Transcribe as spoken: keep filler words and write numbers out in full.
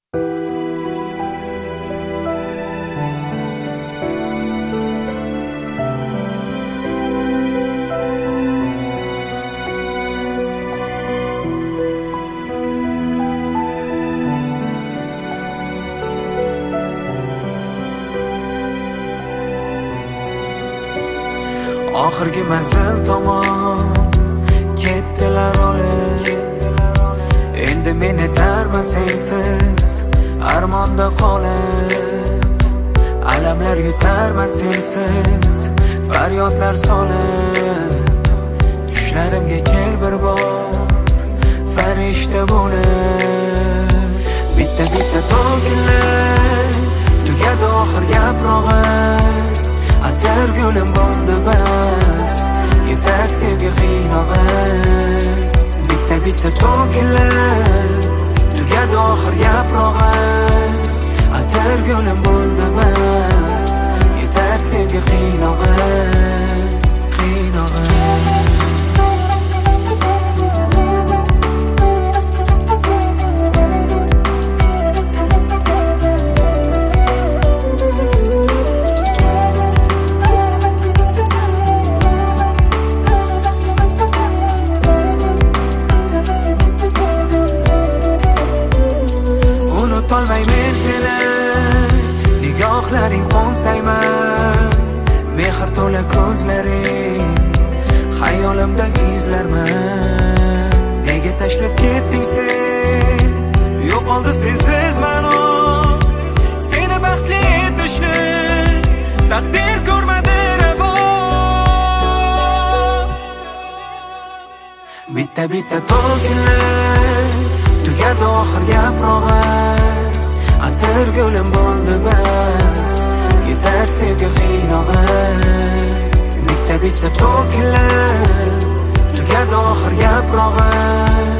Oxirgi manzil tomon ketdilar olib, endi men yetarman sensiz armonda qolib, alamlar yutarman sensiz faryodlar solib, tushlarimga kel bir bor farishta bo'lib, bitta bitta to'kilib tugadi oxir yaprog'i, atar gulim bo'ldi bas, yetar sevgi qiynog'i, bitta bitta to'kilib tugadi oxir yaprog'i, atar gulim bo'ldi bas, yetar sevgi qiynog'i, qiynog'i. Unutolmaymen seni, nigohlaring qo'msayman, mehr to'la ko'zlaring xayolimda izlarman. Nega tashlab ketding sen, yo'qoldi sensiz ma'no, seni baxtli etishni taqdir ko'rmadi ravo. Bitta bitta to'kilib tugadi oxir yaprog'i, atar gulim bo'ldi bas, yetar sevgi qiynog'i, bitta bitta to'kilib tugadi oxir yaprog'i,